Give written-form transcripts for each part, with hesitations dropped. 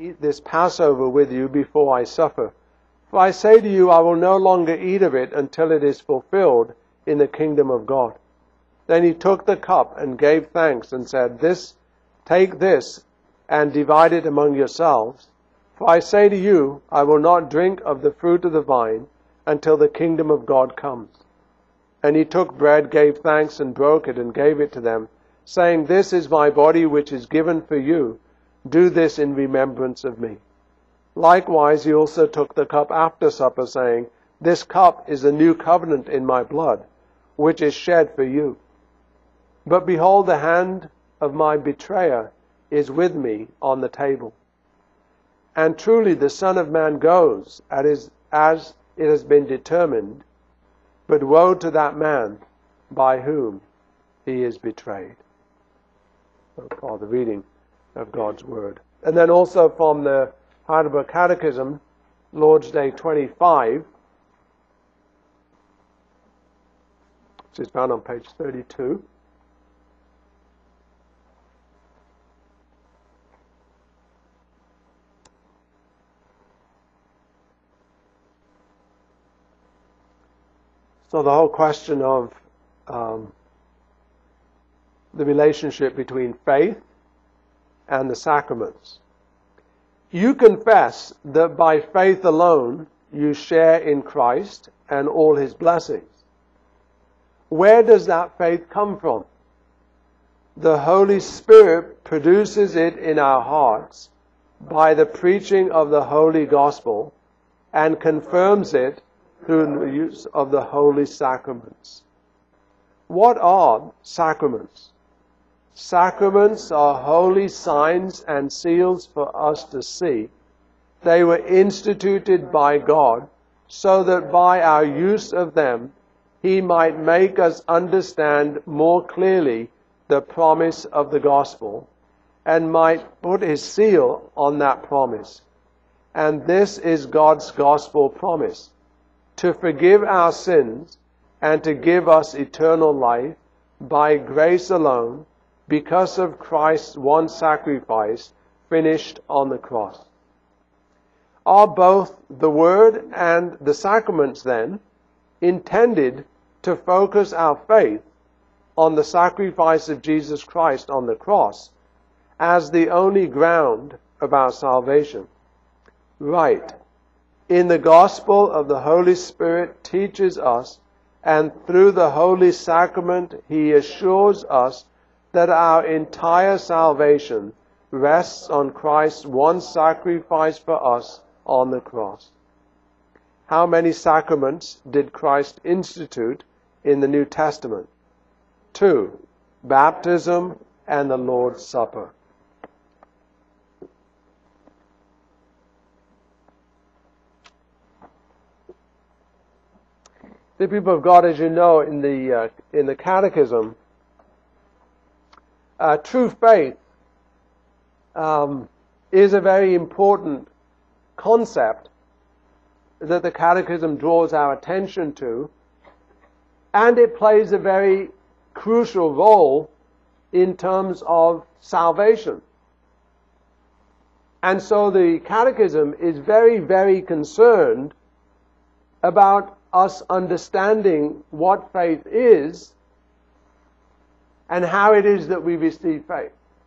eat this Passover with you before I suffer. For I say to you, I will no longer eat of it until it is fulfilled in the kingdom of God." Then he took the cup and gave thanks and said, "Take this and divide it among yourselves. For I say to you, I will not drink of the fruit of the vine until the kingdom of God comes." And he took bread, gave thanks, and broke it, and gave it to them, saying, "This is my body which is given for you. Do this in remembrance of me." Likewise he also took the cup after supper, saying, "This cup is the new covenant in my blood, which is shed for you. But behold, the hand of my betrayer is with me on the table. And truly the Son of Man goes as it has been determined, but woe to that man by whom he is betrayed." For the reading of God's Word. And then also from the Heidelberg Catechism, Lord's Day 25, which is found on page 32. So the whole question of the relationship between faith and the sacraments. "You confess that by faith alone you share in Christ and all His blessings. Where does that faith come from? The Holy Spirit produces it in our hearts by the preaching of the Holy Gospel and confirms it through the use of the holy sacraments." What are sacraments? Sacraments are holy signs and seals for us to see. They were instituted by God so that by our use of them He might make us understand more clearly the promise of the gospel and might put His seal on that promise. And this is God's gospel promise: to forgive our sins and to give us eternal life by grace alone, because of Christ's one sacrifice finished on the cross. Are both the Word and the sacraments, then, intended to focus our faith on the sacrifice of Jesus Christ on the cross as the only ground of our salvation? Right. In the gospel of the Holy Spirit teaches us, and through the Holy Sacrament He assures us that our entire salvation rests on Christ's one sacrifice for us on the cross. How many sacraments did Christ institute in the New Testament? 2, baptism and the Lord's Supper. The people of God, as you know, in the Catechism, true faith is a very important concept that the Catechism draws our attention to, and it plays a very crucial role in terms of salvation. And so the Catechism is very, very concerned about us understanding what faith is and how it is that we receive faith.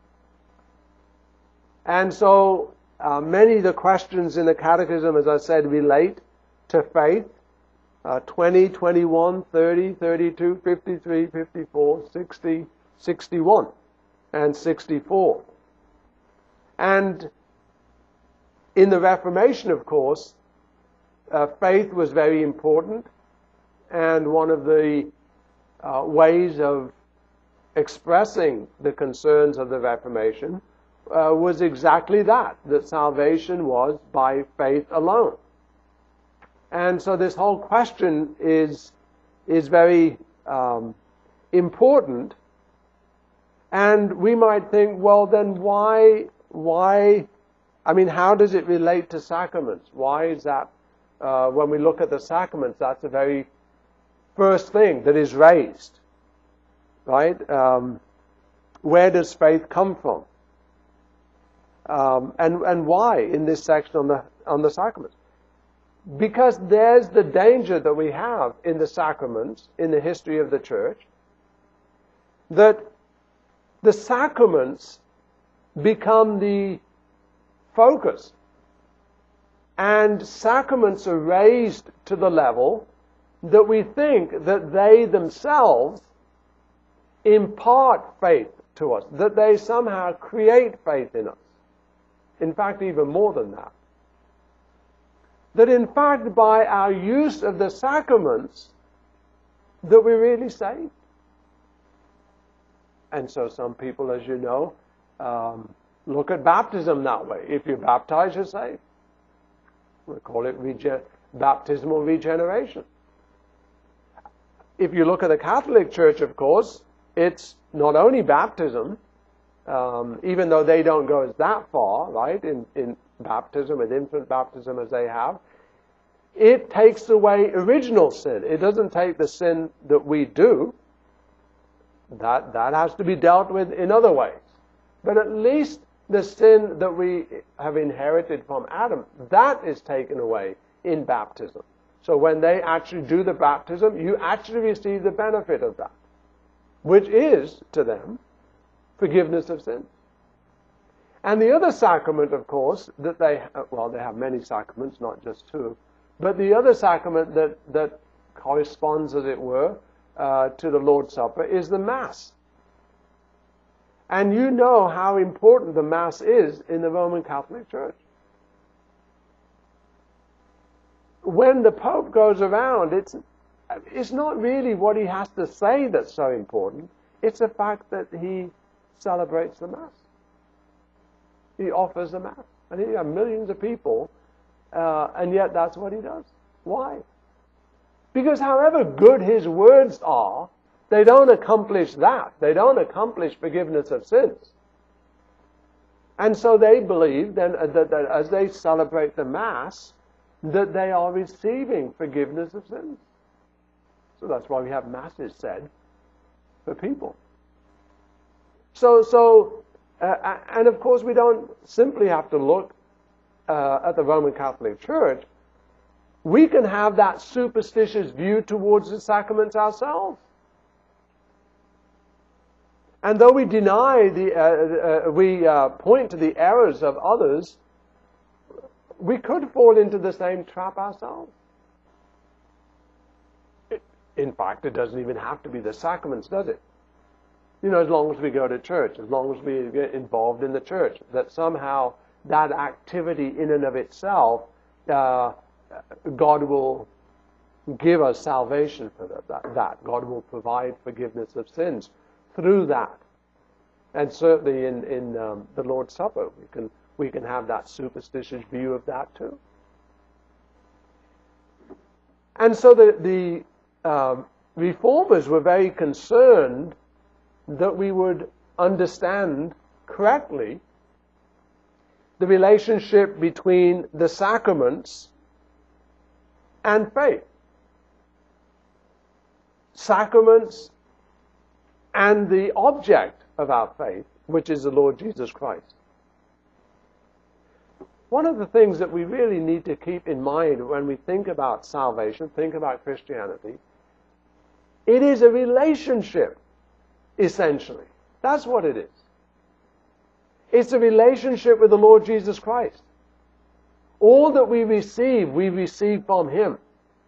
And so many of the questions in the Catechism, as I said, relate to faith. 20, 21, 30, 32, 53, 54, 60, 61, and 64. And in the Reformation, of course, faith was very important, and one of the ways of expressing the concerns of the Reformation was exactly that salvation was by faith alone. And so this whole question is very important, and we might think, well, then why, I mean, how does it relate to sacraments? Why is that, when we look at the sacraments, that's the very first thing that is raised, right? Where does faith come from? And why in this section on the sacraments? Because there's the danger that we have in the sacraments, in the history of the church, that the sacraments become the focus. And sacraments are raised to the level that we think that they themselves impart faith to us, that they somehow create faith in us. In fact, even more than that. That in fact, by our use of the sacraments, that we're really saved. And so some people, as you know, look at baptism that way. If you're baptized, you're saved. We call it baptismal regeneration. If you look at the Catholic Church, of course, it's not only baptism, even though they don't go that far, right, in baptism, with infant baptism as they have, it takes away original sin. It doesn't take the sin that we do. That has to be dealt with in other ways. But at least the sin that we have inherited from Adam, that is taken away in baptism. So when they actually do the baptism, you actually receive the benefit of that, which is, to them, forgiveness of sins. And the other sacrament, of course, that they have many sacraments, not just two, but the other sacrament that corresponds, as it were, to the Lord's Supper is the Mass. And you know how important the Mass is in the Roman Catholic Church. When the Pope goes around, it's not really what he has to say that's so important. It's the fact that he celebrates the Mass. He offers the Mass. And he has millions of people, and yet that's what he does. Why? Because however good his words are, they don't accomplish that. They don't accomplish forgiveness of sins. And so they believe then that as they celebrate the Mass, that they are receiving forgiveness of sins. So that's why we have Masses said for people. And of course we don't simply have to look at the Roman Catholic Church. We can have that superstitious view towards the sacraments ourselves. And though we deny we point to the errors of others, we could fall into the same trap ourselves. In fact, it doesn't even have to be the sacraments, does it? You know, as long as we go to church, as long as we get involved in the church, that somehow that activity in and of itself, God will give us salvation for that. God will provide forgiveness of sins through that. And certainly in the Lord's Supper, we can have that superstitious view of that too. And so the Reformers were very concerned that we would understand correctly the relationship between the sacraments and faith. Sacraments and the object of our faith, which is the Lord Jesus Christ. One of the things that we really need to keep in mind when we think about salvation, think about Christianity, it is a relationship, essentially. That's what it is. It's a relationship with the Lord Jesus Christ. All that we receive from Him.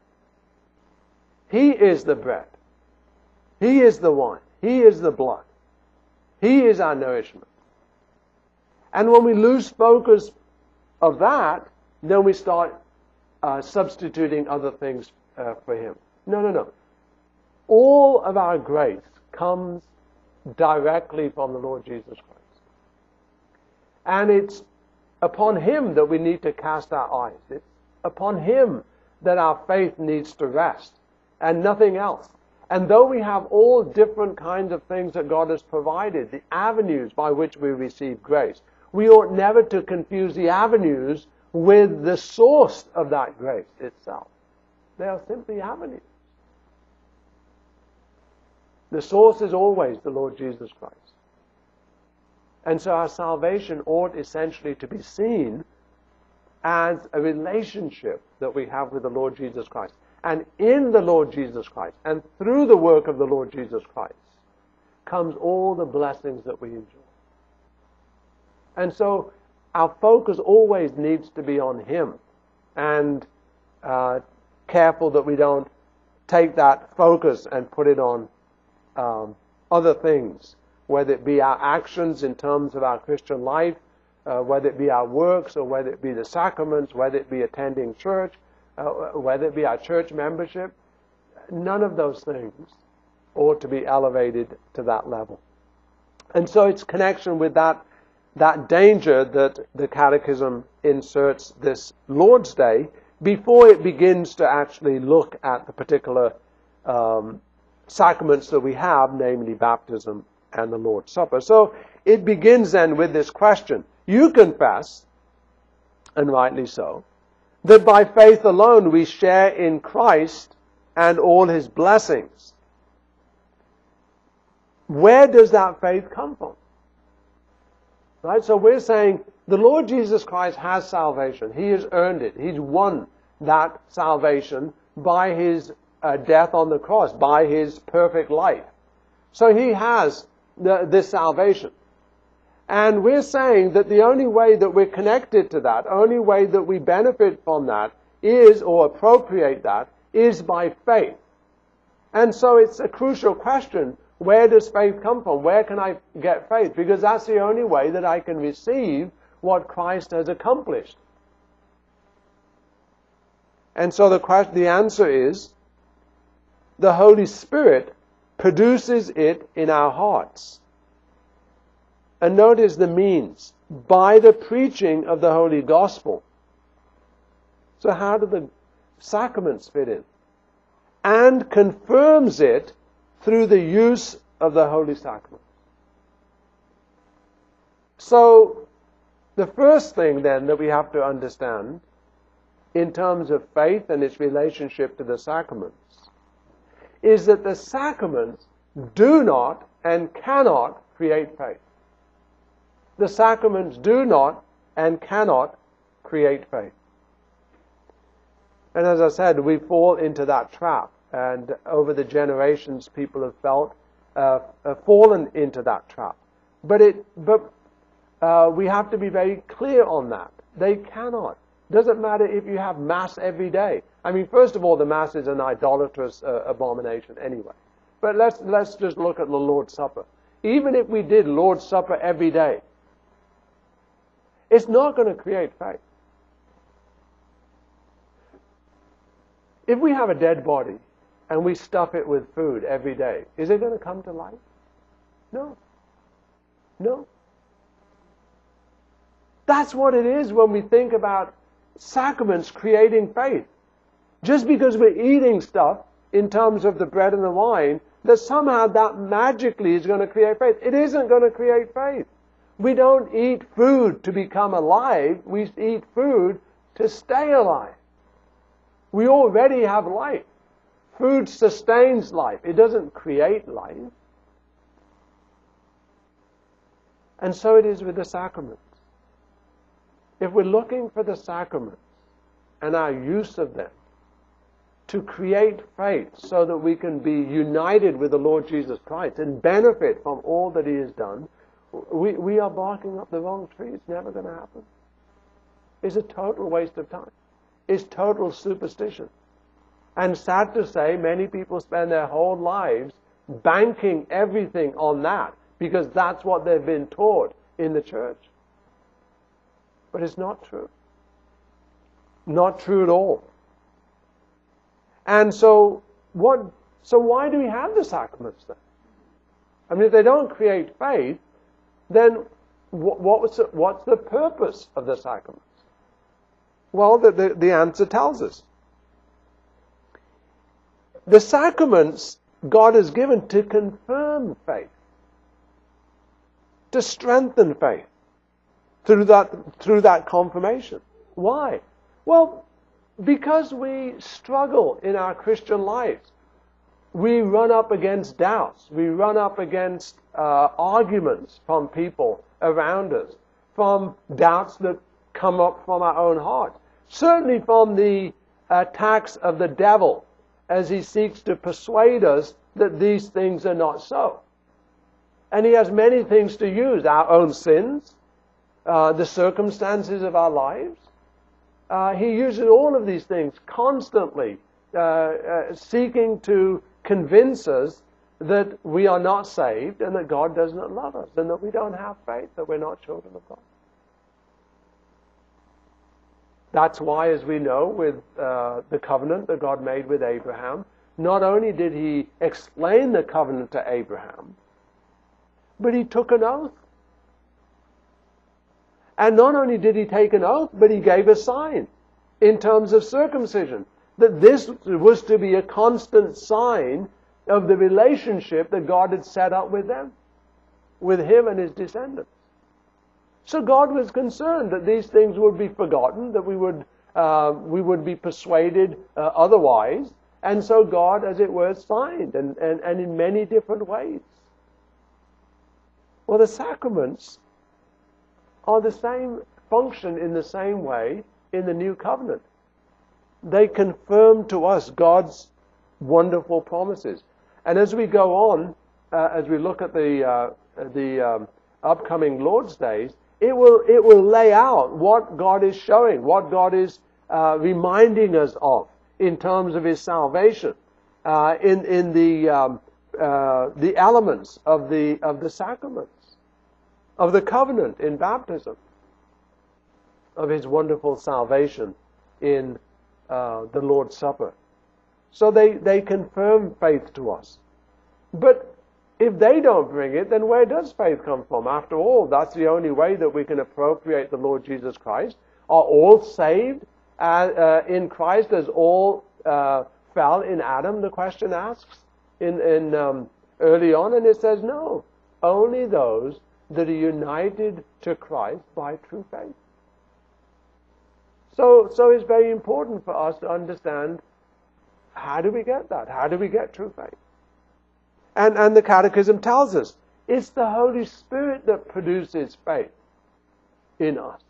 He is the bread. He is the wine. He is the blood. He is our nourishment. And when we lose focus of that, then we start substituting other things for Him. No. All of our grace comes directly from the Lord Jesus Christ. And it's upon Him that we need to cast our eyes. It's upon Him that our faith needs to rest, and nothing else. And though we have all different kinds of things that God has provided, the avenues by which we receive grace, we ought never to confuse the avenues with the source of that grace itself. They are simply avenues. The source is always the Lord Jesus Christ. And so our salvation ought essentially to be seen as a relationship that we have with the Lord Jesus Christ. And in the Lord Jesus Christ, and through the work of the Lord Jesus Christ, comes all the blessings that we enjoy. And so our focus always needs to be on Him, and careful that we don't take that focus and put it on other things, whether it be our actions in terms of our Christian life, whether it be our works, or whether it be the sacraments, whether it be attending church, whether it be our church membership. None of those things ought to be elevated to that level. And so it's connection with that danger that the Catechism inserts this Lord's Day before it begins to actually look at the particular sacraments that we have, namely baptism and the Lord's Supper. So it begins then with this question. You confess, and rightly so, that by faith alone we share in Christ and all His blessings. Where does that faith come from? Right? So we're saying the Lord Jesus Christ has salvation. He has earned it. He's won that salvation by His death on the cross, by His perfect life. So He has this salvation. And we're saying that the only way that we're connected to that, only way that we benefit from that is, or appropriate that, is by faith. And so it's a crucial question. Where does faith come from? Where can I get faith? Because that's the only way that I can receive what Christ has accomplished. And so the answer is, the Holy Spirit produces it in our hearts. And notice the means, by the preaching of the Holy Gospel. So how do the sacraments fit in? And confirms it through the use of the Holy Sacrament. So, the first thing then that we have to understand in terms of faith and its relationship to the sacraments is that the sacraments do not and cannot create faith. The sacraments do not and cannot create faith. And as I said, we fall into that trap. And over the generations, people have fallen into that trap. But we have to be very clear on that. They cannot. Doesn't matter if you have Mass every day. I mean, first of all, the Mass is an idolatrous abomination anyway. But let's just look at the Lord's Supper. Even if we did Lord's Supper every day, it's not going to create faith. If we have a dead body and we stuff it with food every day, is it going to come to life? No. No. That's what it is when we think about sacraments creating faith. Just because we're eating stuff in terms of the bread and the wine, that somehow that magically is going to create faith. It isn't going to create faith. We don't eat food to become alive. We eat food to stay alive. We already have life. Food sustains life. It doesn't create life. And so it is with the sacraments. If we're looking for the sacraments and our use of them to create faith so that we can be united with the Lord Jesus Christ and benefit from all that He has done, we are barking up the wrong tree. It's never going to happen. It's a total waste of time. It's total superstition. And sad to say, many people spend their whole lives banking everything on that because that's what they've been taught in the church. But it's not true. Not true at all. And so why do we have the sacraments then? I mean, if they don't create faith, then what's the purpose of the sacraments? Well, the answer tells us. The sacraments God has given to confirm faith, to strengthen faith through that confirmation. Why? Well, because we struggle in our Christian lives. We run up against doubts. We run up against arguments from people around us, from doubts that come up from our own heart, certainly from the attacks of the devil as he seeks to persuade us that these things are not so. And he has many things to use: our own sins, the circumstances of our lives. He uses all of these things constantly, seeking to convince us that we are not saved and that God does not love us and that we don't have faith, that we're not children of God. That's why, as we know, with the covenant that God made with Abraham, not only did he explain the covenant to Abraham, but he took an oath. And not only did he take an oath, but he gave a sign in terms of circumcision, that this was to be a constant sign of the relationship that God had set up with them, with him and his descendants. So God was concerned that these things would be forgotten, that we would be persuaded otherwise. And so God, as it were, signed, and in many different ways. Well, the sacraments are the same function in the same way in the new covenant. They confirm to us God's wonderful promises. And as we go on, as we look at the upcoming Lord's Days, it will lay out what God is showing, what God is reminding us of in terms of His salvation, in the elements of the sacraments, of the covenant in baptism, of His wonderful salvation in the Lord's Supper. So they confirm faith to us. But if they don't bring it, then where does faith come from? After all, that's the only way that we can appropriate the Lord Jesus Christ. Are all saved in Christ as all fell in Adam? The question asks in early on, and it says no. Only those that are united to Christ by true faith. So it's very important for us to understand, how do we get that? How do we get true faith? And the Catechism tells us it's the Holy Spirit that produces faith in us.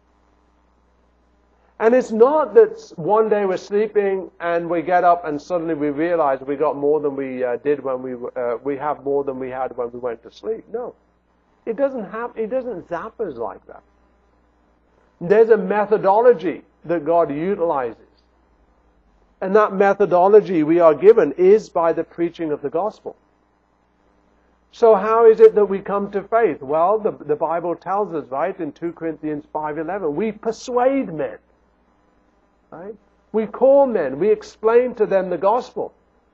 And it's not that one day we're sleeping and we get up and suddenly we realize we got more than we did when we have more than we had when we went to sleep. No. It doesn't zap us like that. There's a methodology that God utilizes. And that methodology we are given is by the preaching of the gospel. So how is it that we come to faith? Well, the Bible tells us, right, in 2 Corinthians 5:11, we persuade men. Right? We call men, we explain to them the gospel.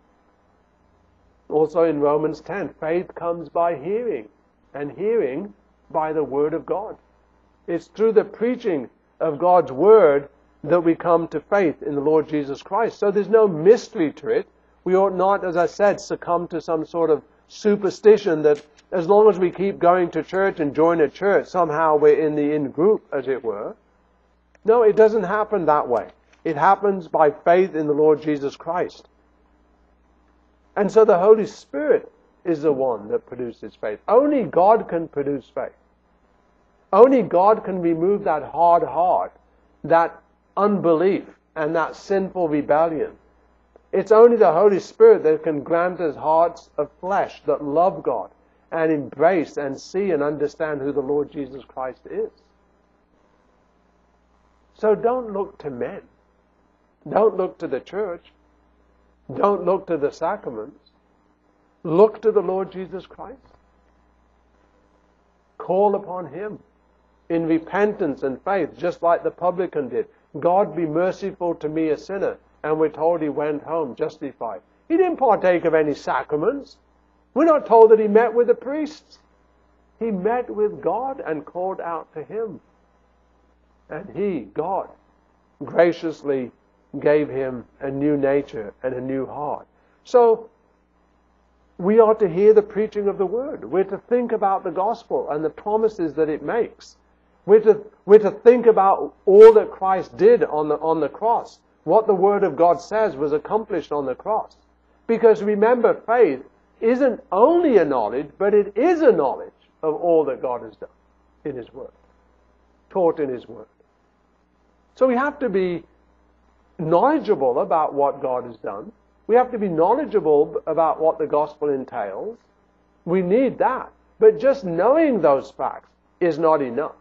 Also in Romans 10, faith comes by hearing, and hearing by the word of God. It's through the preaching of God's word that we come to faith in the Lord Jesus Christ. So there's no mystery to it. We ought not, as I said, succumb to some sort of superstition that as long as we keep going to church and join a church, somehow we're in the in-group, as it were. No, it doesn't happen that way. It happens by faith in the Lord Jesus Christ. And so the Holy Spirit is the one that produces faith. Only God can produce faith. Only God can remove that hard heart, that unbelief, and that sinful rebellion. It's only the Holy Spirit that can grant us hearts of flesh that love God and embrace and see and understand who the Lord Jesus Christ is. So don't look to men. Don't look to the church. Don't look to the sacraments. Look to the Lord Jesus Christ. Call upon Him in repentance and faith, just like the publican did. God, be merciful to me, a sinner. And we're told he went home justified. He didn't partake of any sacraments. We're not told that he met with the priests. He met with God and called out to Him. And He, God, graciously gave him a new nature and a new heart. So we are to hear the preaching of the Word. We're to think about the gospel and the promises that it makes. We're to think about all that Christ did on the cross. What the Word of God says was accomplished on the cross. Because remember, faith isn't only a knowledge, but it is a knowledge of all that God has done. in His Word, taught in His Word. So we have to be knowledgeable about what God has done. We have to be knowledgeable about what the gospel entails. We need that. But just knowing those facts is not enough.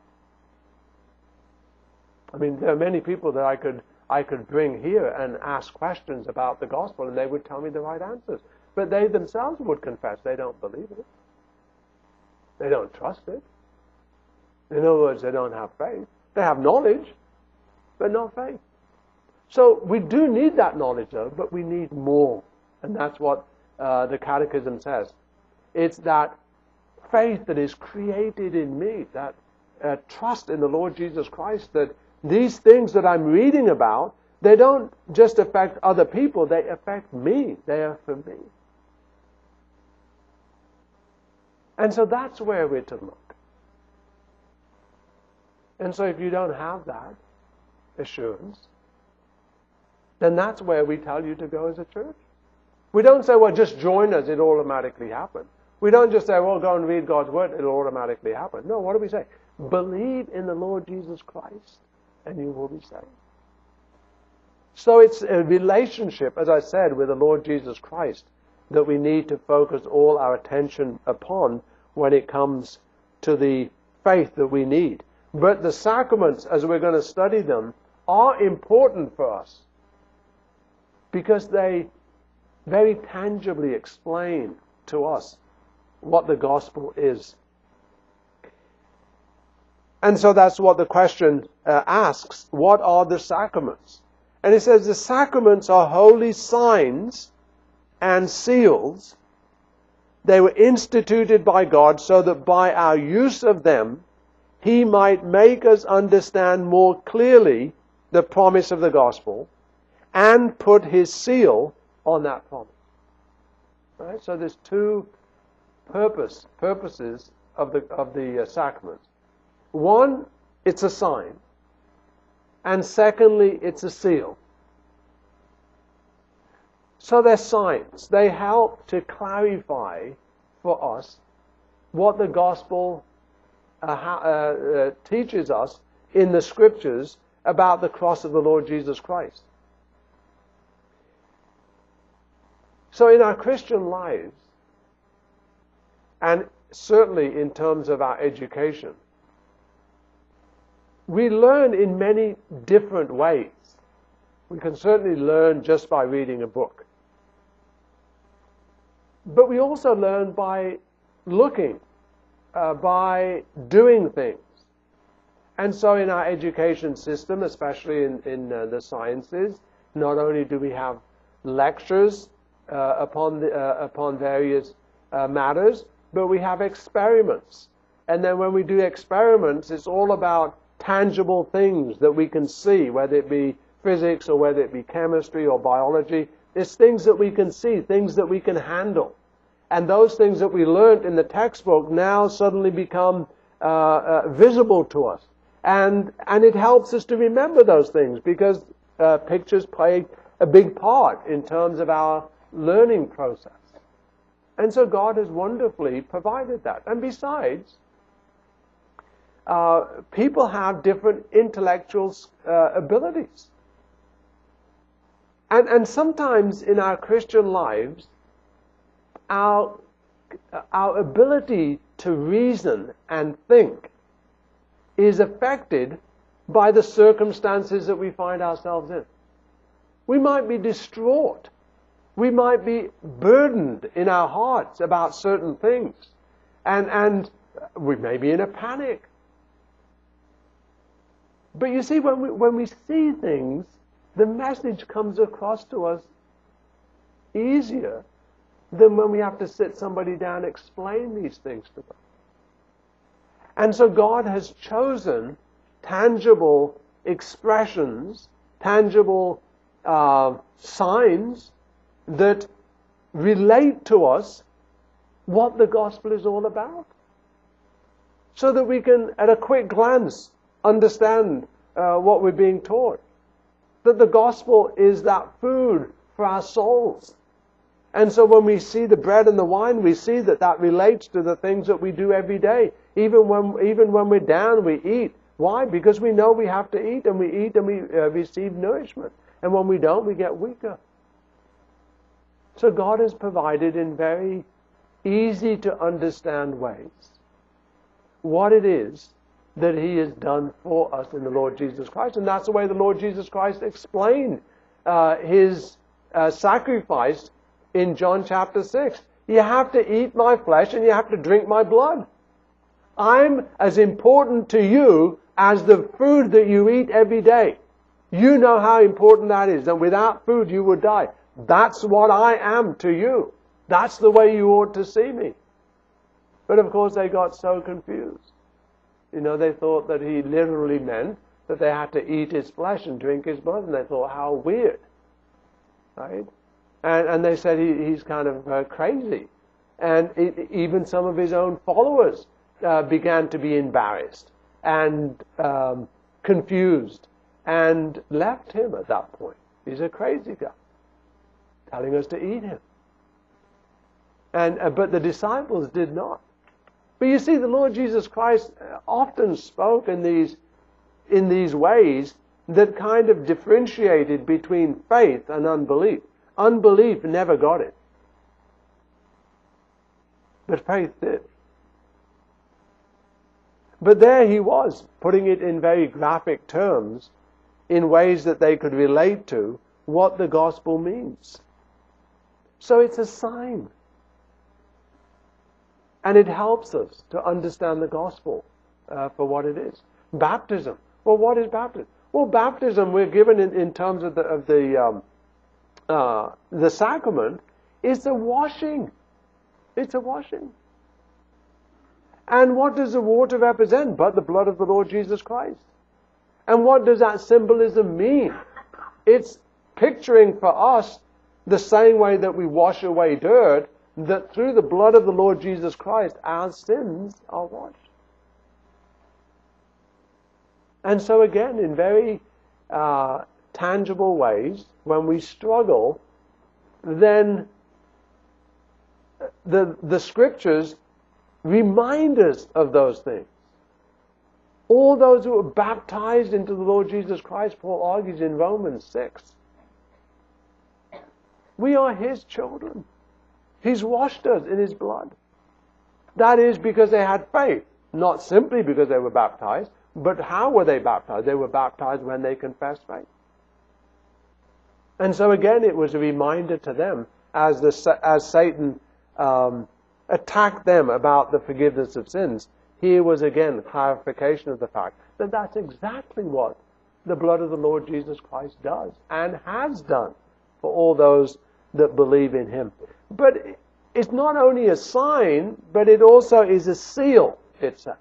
I mean, there are many people that I could bring here and ask questions about the gospel, and they would tell me the right answers. But they themselves would confess they don't believe it. They don't trust it. In other words, they don't have faith. They have knowledge, but not faith. So we do need that knowledge, though, but we need more. And that's what the Catechism says. It's that faith that is created in me, that trust in the Lord Jesus Christ, that these things that I'm reading about, they don't just affect other people, they affect me. They are for me. And so that's where we're to look. And so if you don't have that assurance, then that's where we tell you to go as a church. We don't say, well, just join us, it'll automatically happen. We don't just say, well, go and read God's Word, it'll automatically happen. No, what do we say? Believe in the Lord Jesus Christ, and you will be saved. So it's a relationship, as I said, with the Lord Jesus Christ that we need to focus all our attention upon when it comes to the faith that we need. But the sacraments, as we're going to study them, are important for us because they very tangibly explain to us what the gospel is. And so that's what the question asks. What are the sacraments? And it says the sacraments are holy signs and seals. They were instituted by God so that by our use of them, He might make us understand more clearly the promise of the gospel and put His seal on that promise. Right? So there's two purposes of the sacraments. One, it's a sign. And secondly, it's a seal. So they're signs. They help to clarify for us what the gospel teaches us in the scriptures about the cross of the Lord Jesus Christ. So in our Christian lives, and certainly in terms of our education, we learn in many different ways. We can certainly learn just by reading a book. But we also learn by looking, by doing things. And so in our education system, especially in the sciences, not only do we have lectures upon various matters, but we have experiments. And then when we do experiments, it's all about tangible things that we can see, whether it be physics or whether it be chemistry or biology. It's things that we can see, things that we can handle. And those things that we learned in the textbook now suddenly become visible to us. And it helps us to remember those things because pictures play a big part in terms of our learning process. And so God has wonderfully provided that. And besides, people have different intellectual abilities. And sometimes in our Christian lives, our ability to reason and think is affected by the circumstances that we find ourselves in. We might be distraught. We might be burdened in our hearts about certain things. And we may be in a panic. But you see, when we see things, the message comes across to us easier than when we have to sit somebody down and explain these things to them. And so God has chosen tangible expressions, tangible signs that relate to us what the gospel is all about. So that we can, at a quick glance, understand what we're being taught. That the gospel is that food for our souls. And so when we see the bread and the wine, we see that that relates to the things that we do every day. Even when we're down, we eat. Why? Because we know we have to eat, and we eat and we receive nourishment. And when we don't, we get weaker. So God has provided in very easy to understand ways what it is that He has done for us in the Lord Jesus Christ. And that's the way the Lord Jesus Christ explained His sacrifice in John chapter 6. You have to eat my flesh and you have to drink my blood. I'm as important to you as the food that you eat every day. You know how important that is. And without food you would die. That's what I am to you. That's the way you ought to see me. But of course they got so confused. You know, they thought that He literally meant that they had to eat His flesh and drink His blood. And they thought, how weird. Right? And they said he's kind of crazy. And even some of His own followers began to be embarrassed and confused and left Him at that point. He's a crazy guy, telling us to eat Him. But the disciples did not. But you see, the Lord Jesus Christ often spoke in these ways that kind of differentiated between faith and unbelief. Unbelief never got it. But faith did. But there He was, putting it in very graphic terms, in ways that they could relate to what the gospel means. So it's a sign. And it helps us to understand the gospel for what it is. Baptism. Well, what is baptism? Well, baptism we're given in terms of the sacrament is a washing. It's a washing. And what does the water represent but the blood of the Lord Jesus Christ? And what does that symbolism mean? It's picturing for us the same way that we wash away dirt, that through the blood of the Lord Jesus Christ, our sins are washed. And so again, in very tangible ways, when we struggle, then the Scriptures remind us of those things. All those who are baptized into the Lord Jesus Christ, Paul argues in Romans 6. We are His children. He's washed us in His blood. That is because they had faith. Not simply because they were baptized, but how were they baptized? They were baptized when they confessed faith. And so again, it was a reminder to them as Satan attacked them about the forgiveness of sins. Here was again clarification of the fact that that's exactly what the blood of the Lord Jesus Christ does and has done for all those that believe in Him. But it's not only a sign, but it also is a seal, it says.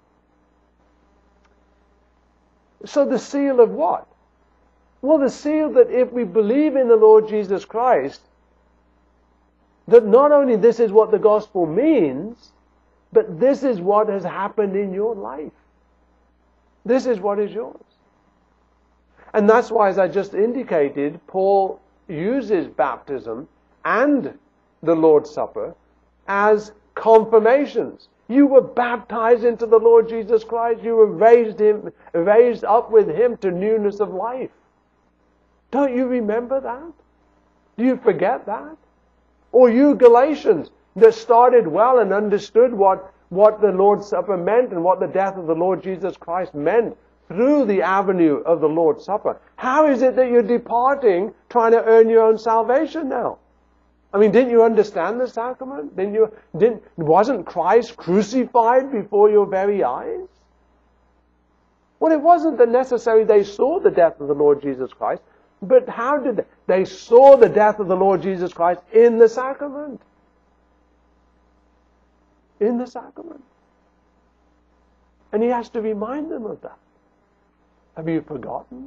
So the seal of what? Well, the seal that if we believe in the Lord Jesus Christ, that not only this is what the gospel means, but this is what has happened in your life. This is what is yours. And that's why, as I just indicated, Paul uses baptism and the Lord's Supper as confirmations. You were baptized into the Lord Jesus Christ. You were raised up with Him to newness of life. Don't you remember that? Do you forget that? Or you Galatians that started well and understood what the Lord's Supper meant and what the death of the Lord Jesus Christ meant through the avenue of the Lord's Supper. How is it that you're departing trying to earn your own salvation now? I mean, didn't you understand the sacrament? Wasn't Christ crucified before your very eyes? Well, it wasn't that necessarily they saw the death of the Lord Jesus Christ, but how did they? They saw the death of the Lord Jesus Christ in the sacrament. In the sacrament. And He has to remind them of that. Have you forgotten?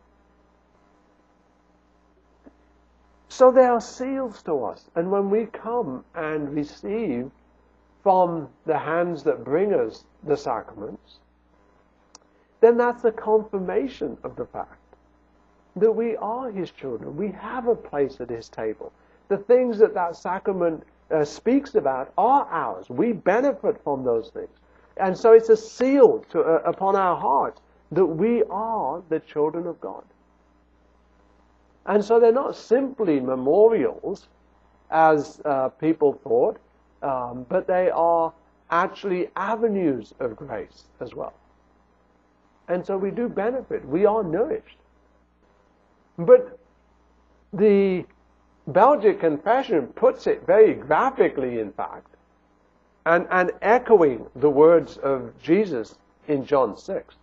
So they are seals to us. And when we come and receive from the hands that bring us the sacraments, then that's a confirmation of the fact that we are His children. We have a place at His table. the things that that sacrament speaks about are ours. We benefit from those things. And so it's a seal upon our hearts that we are the children of God. And so they're not simply memorials, as people thought, but they are actually avenues of grace as well. And so we do benefit. We are nourished. But the Belgic Confession puts it very graphically, in fact, and echoing the words of Jesus in John 6,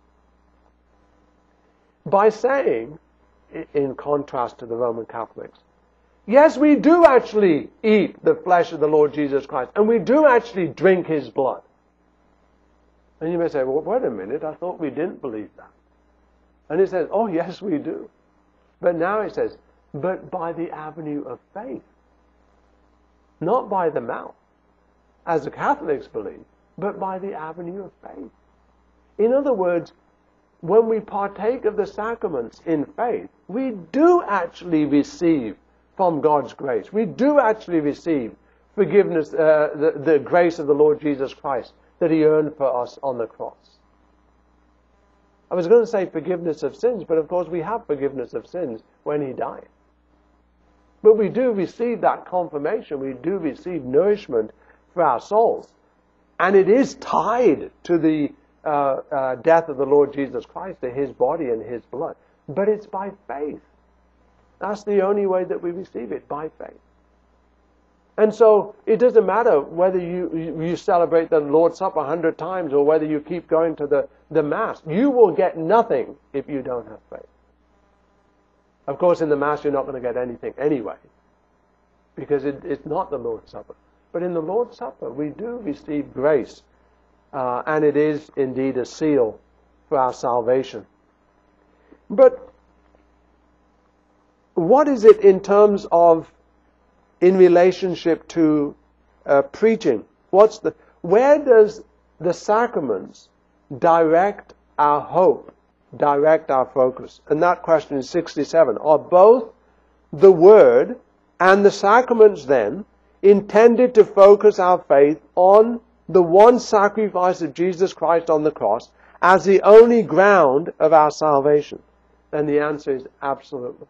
by saying, in contrast to the Roman Catholics, yes, we do actually eat the flesh of the Lord Jesus Christ, and we do actually drink His blood. And you may say, well, wait a minute, I thought we didn't believe that. And it says, oh, yes, we do. But now it says, but by the avenue of faith. Not by the mouth, as the Catholics believe, but by the avenue of faith. In other words, when we partake of the sacraments in faith, we do actually receive from God's grace. We do actually receive forgiveness, the grace of the Lord Jesus Christ that He earned for us on the cross. I was going to say forgiveness of sins, but of course we have forgiveness of sins when He died. But we do receive that confirmation. We do receive nourishment for our souls. And it is tied to the death of the Lord Jesus Christ, to His body and His blood. But it's by faith. That's the only way that we receive it, by faith. And so it doesn't matter whether you celebrate the Lord's Supper 100 times or whether you keep going to the Mass. You will get nothing if you don't have faith. Of course, in the Mass you're not going to get anything anyway, because it's not the Lord's Supper. But in the Lord's Supper we do receive grace, and it is indeed a seal for our salvation. But what is it in terms of, in relationship to preaching? Where does the sacraments direct our hope, direct our focus? And that question is 67. Are both the Word and the sacraments then intended to focus our faith on the one sacrifice of Jesus Christ on the cross as the only ground of our salvation? And the answer is absolutely.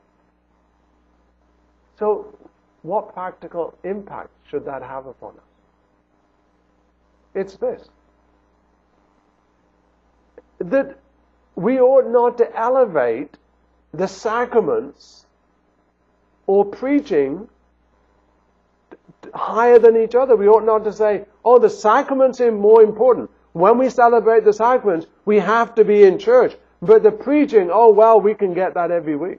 So, what practical impact should that have upon us? It's this: that we ought not to elevate the sacraments or preaching higher than each other. We ought not to say, oh, the sacraments are more important. When we celebrate the sacraments, we have to be in church. But the preaching, oh, well, we can get that every week.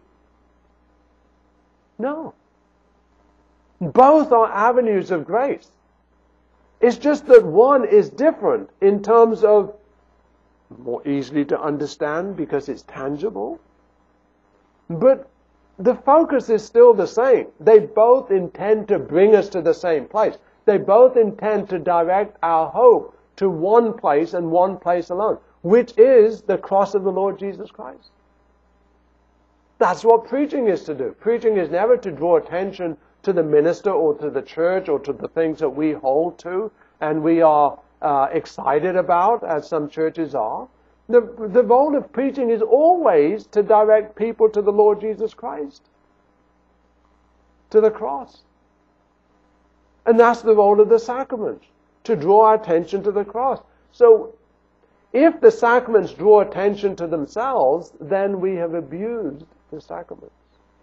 No. Both are avenues of grace. It's just that one is different in terms of more easily to understand because it's tangible. But the focus is still the same. They both intend to bring us to the same place. They both intend to direct our hope to one place and one place alone, which is the cross of the Lord Jesus Christ. That's what preaching is to do. Preaching is never to draw attention to the minister or to the church or to the things that we hold to and we are excited about, as some churches are. The role of preaching is always to direct people to the Lord Jesus Christ, to the cross. And that's the role of the sacraments, to draw our attention to the cross. So, if the sacraments draw attention to themselves, then we have abused the sacraments.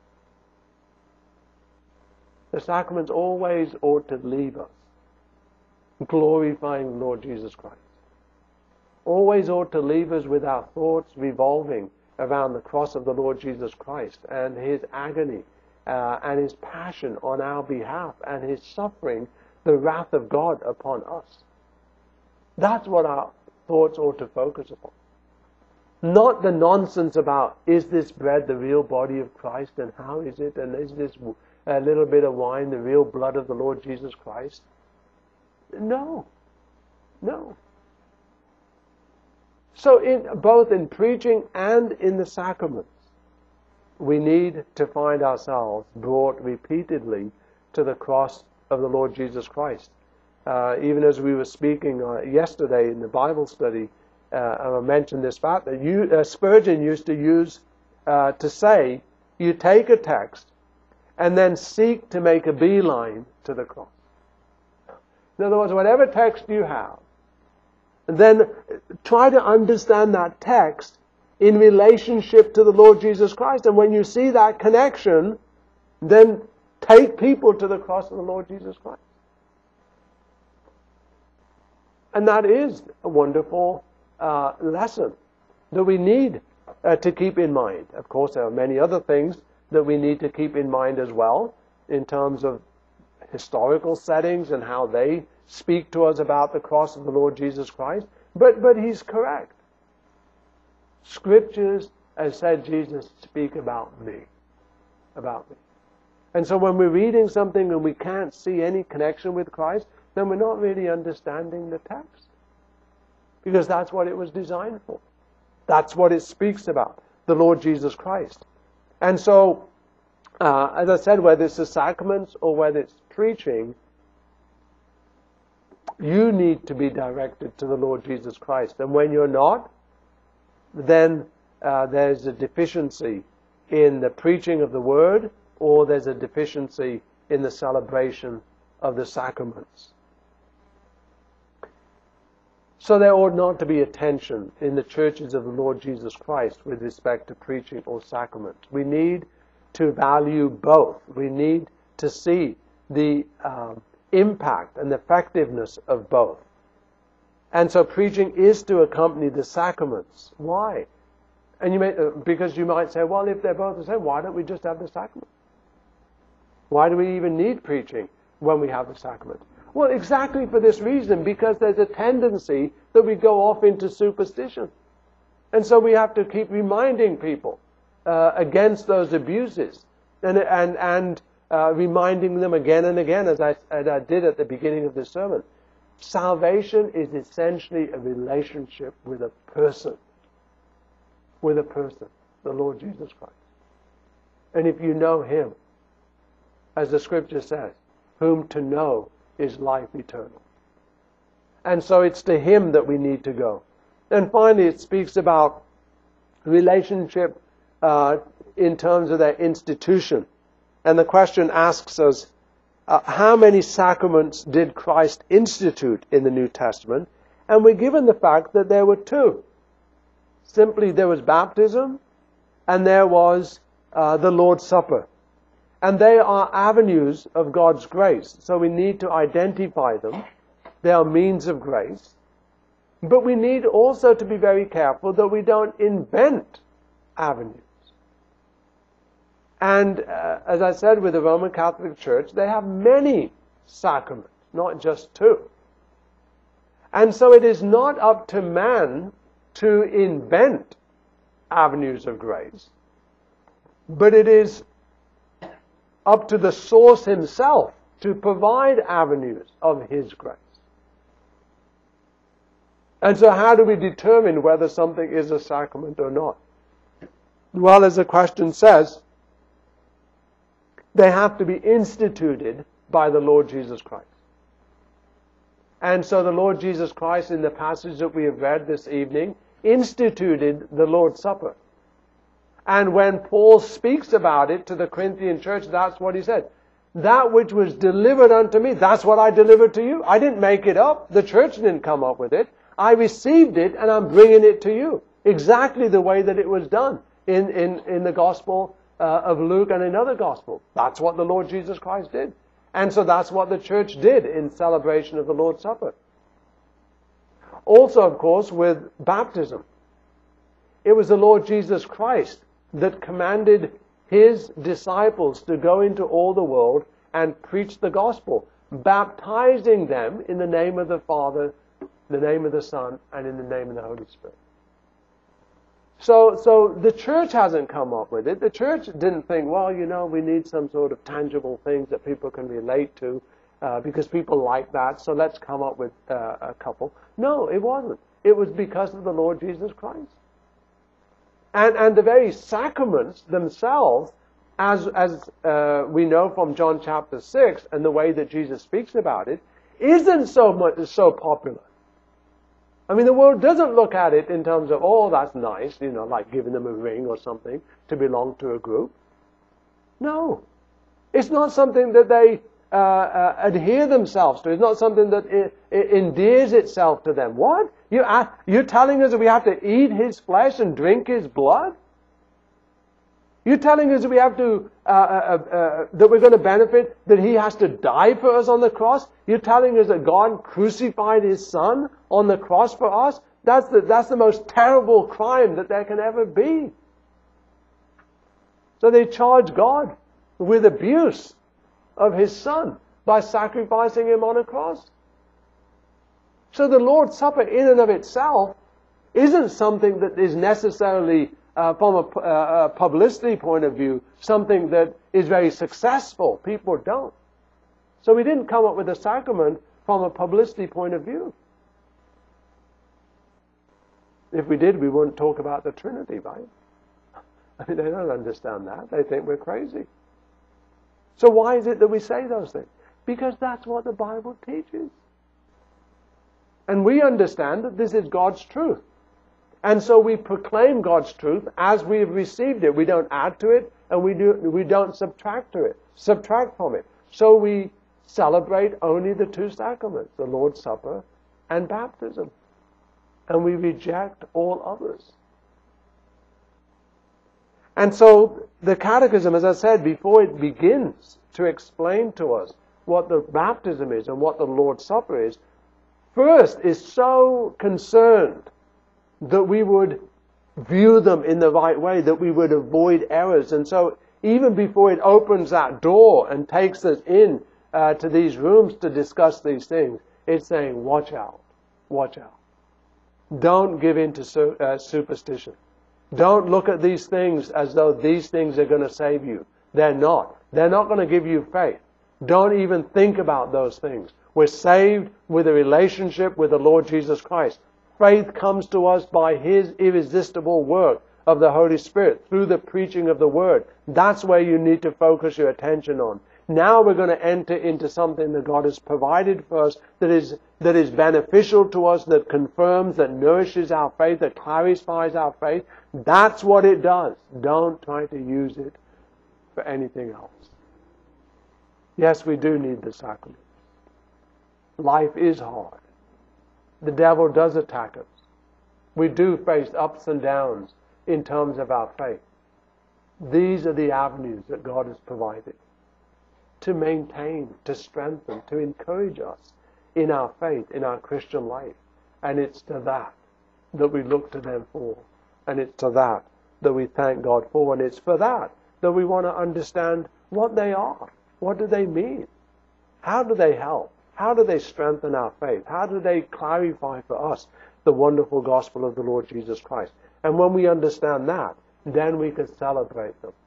The sacraments always ought to leave us glorifying the Lord Jesus Christ. Always ought to leave us with our thoughts revolving around the cross of the Lord Jesus Christ and His agony and His passion on our behalf and His suffering, the wrath of God upon us. That's what our thoughts ought to focus upon. Not the nonsense about, is this bread the real body of Christ and how is it, and is this a little bit of wine the real blood of the Lord Jesus Christ? No. No. So both in preaching and in the sacraments, we need to find ourselves brought repeatedly to the cross of the Lord Jesus Christ. Even as we were speaking yesterday in the Bible study, I mentioned this fact that Spurgeon used to use to say, you take a text and then seek to make a beeline to the cross. In other words, whatever text you have, then try to understand that text in relationship to the Lord Jesus Christ. And when you see that connection, then take people to the cross of the Lord Jesus Christ. And that is a wonderful lesson that we need to keep in mind. Of course, there are many other things that we need to keep in mind as well, in terms of historical settings and how they speak to us about the cross of the Lord Jesus Christ. But he's correct. Scriptures, as said Jesus, speak about me. About me. And so when we're reading something and we can't see any connection with Christ, then we're not really understanding the text. Because that's what it was designed for. That's what it speaks about, the Lord Jesus Christ. And so, as I said, whether it's the sacraments or whether it's preaching, you need to be directed to the Lord Jesus Christ. And when you're not, then there's a deficiency in the preaching of the Word, or there's a deficiency in the celebration of the sacraments. So there ought not to be a tension in the churches of the Lord Jesus Christ with respect to preaching or sacraments. We need to value both. We need to see the impact and effectiveness of both. And so preaching is to accompany the sacraments. Why? And because you might say, well, if they're both the same, why don't we just have the sacrament? Why do we even need preaching when we have the sacrament? Well, exactly for this reason, because there's a tendency that we go off into superstition. And so we have to keep reminding people against those abuses and reminding them again and again, as I did at the beginning of this sermon. Salvation is essentially a relationship with a person. With a person, the Lord Jesus Christ. And if you know Him, as the Scripture says, whom to know is life eternal. And so it's to Him that we need to go. And finally, it speaks about relationship in terms of their institution. And the question asks us, how many sacraments did Christ institute in the New Testament? And we're given the fact that there were two. Simply, there was baptism, and there was the Lord's Supper. And they are avenues of God's grace. So we need to identify them. They are means of grace. But we need also to be very careful that we don't invent avenues. And as I said, with the Roman Catholic Church, they have many sacraments, not just two. And so it is not up to man to invent avenues of grace, but it is up to the source Himself to provide avenues of His grace. And so how do we determine whether something is a sacrament or not? Well, as the question says, they have to be instituted by the Lord Jesus Christ. And so the Lord Jesus Christ, in the passage that we have read this evening, instituted the Lord's Supper. And when Paul speaks about it to the Corinthian church, that's what he said. That which was delivered unto me, that's what I delivered to you. I didn't make it up. The church didn't come up with it. I received it and I'm bringing it to you. Exactly the way that it was done in the Gospel of Luke and in other Gospels. That's what the Lord Jesus Christ did. And so that's what the church did in celebration of the Lord's Supper. Also, of course, with baptism. It was the Lord Jesus Christ that commanded His disciples to go into all the world and preach the gospel, baptizing them in the name of the Father, the name of the Son, and in the name of the Holy Spirit. So the church hasn't come up with it. The church didn't think, well, we need some sort of tangible things that people can relate to because people like that, so let's come up with a couple. No, it wasn't. It was because of the Lord Jesus Christ. And the very sacraments themselves as we know from John chapter 6 and the way that Jesus speaks about it, isn't so popular. I mean, the world doesn't look at it in terms of, oh, that's nice, like giving them a ring or something to belong to a group. No. It's not something that they adhere themselves to. It's not something that it endears itself to them. What? You're telling us that we have to eat His flesh and drink His blood? You're telling us that we have to, that we're going to benefit, that He has to die for us on the cross? You're telling us that God crucified His Son on the cross for us? That's the most terrible crime that there can ever be. So they charge God with abuse of His Son by sacrificing Him on a cross. So the Lord's Supper in and of itself isn't something that is necessarily, from a publicity point of view, something that is very successful. People don't. So we didn't come up with a sacrament from a publicity point of view. If we did, we wouldn't talk about the Trinity, right? I mean, they don't understand that. They think we're crazy. So why is it that we say those things? Because that's what the Bible teaches. And we understand that this is God's truth. And so we proclaim God's truth as we have received it. We don't add to it, and we don't subtract from it. So we celebrate only the two sacraments, the Lord's Supper and baptism. And we reject all others. And so the Catechism, as I said, before it begins to explain to us what the baptism is and what the Lord's Supper is, first is so concerned that we would view them in the right way, that we would avoid errors. And so even before it opens that door and takes us in to these rooms to discuss these things, it's saying, watch out, watch out. Don't give in to superstition. Don't look at these things as though these things are going to save you. They're not. They're not going to give you faith. Don't even think about those things. We're saved with a relationship with the Lord Jesus Christ. Faith comes to us by His irresistible work of the Holy Spirit through the preaching of the Word. That's where you need to focus your attention on. Now we're going to enter into something that God has provided for us that is beneficial to us, that confirms, that nourishes our faith, that clarifies our faith. That's what it does. Don't try to use it for anything else. Yes, we do need the sacrament. Life is hard. The devil does attack us. We do face ups and downs in terms of our faith. These are the avenues that God has provided to maintain, to strengthen, to encourage us in our faith, in our Christian life. And it's to that we look to them for. And it's to that we thank God for. And it's for that we want to understand what they are. What do they mean? How do they help? How do they strengthen our faith? How do they clarify for us the wonderful gospel of the Lord Jesus Christ? And when we understand that, then we can celebrate them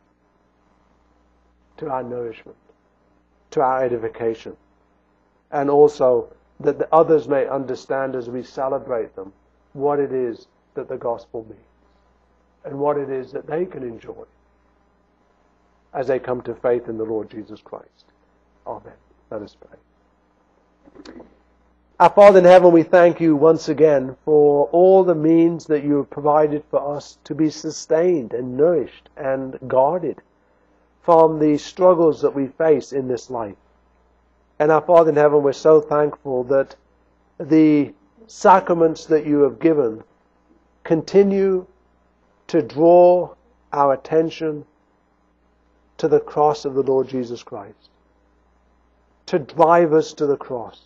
to our nourishment, to our edification. And also that the others may understand as we celebrate them what it is that the gospel means and what it is that they can enjoy as they come to faith in the Lord Jesus Christ. Amen. Let us pray. Our Father in heaven, we thank you once again for all the means that you have provided for us to be sustained and nourished and guarded from the struggles that we face in this life. And our Father in heaven, we're so thankful that the sacraments that you have given continue to draw our attention to the cross of the Lord Jesus Christ, to drive us to the cross,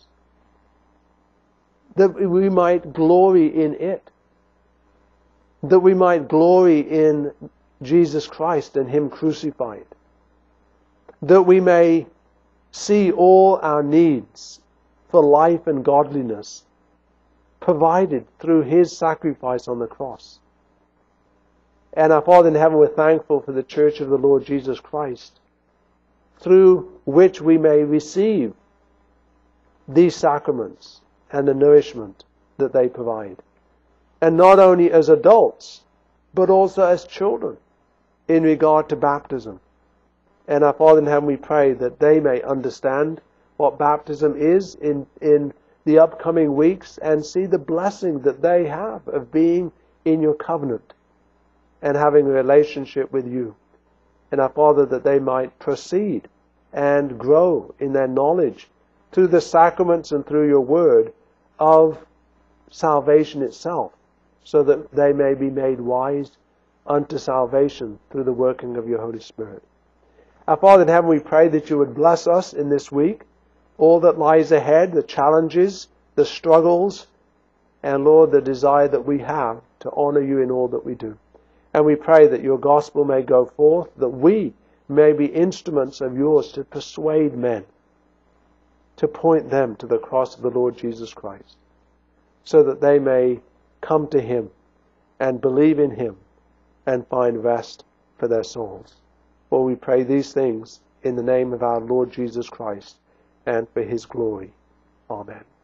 that we might glory in it, that we might glory in Jesus Christ and Him crucified, that we may see all our needs for life and godliness provided through His sacrifice on the cross. And our Father in heaven, we're thankful for the Church of the Lord Jesus Christ, through which we may receive these sacraments and the nourishment that they provide. And not only as adults, but also as children in regard to baptism, And our Father in heaven, we pray that they may understand what baptism is in the upcoming weeks and see the blessing that they have of being in your covenant and having a relationship with you. And our Father, that they might proceed and grow in their knowledge through the sacraments and through your word of salvation itself, so that they may be made wise unto salvation through the working of your Holy Spirit. Our Father in heaven, we pray that you would bless us in this week, all that lies ahead, the challenges, the struggles, and Lord, the desire that we have to honor you in all that we do. And we pray that your gospel may go forth, that we may be instruments of yours to persuade men, to point them to the cross of the Lord Jesus Christ, so that they may come to him and believe in him and find rest for their souls. For we pray these things in the name of our Lord Jesus Christ and for his glory. Amen.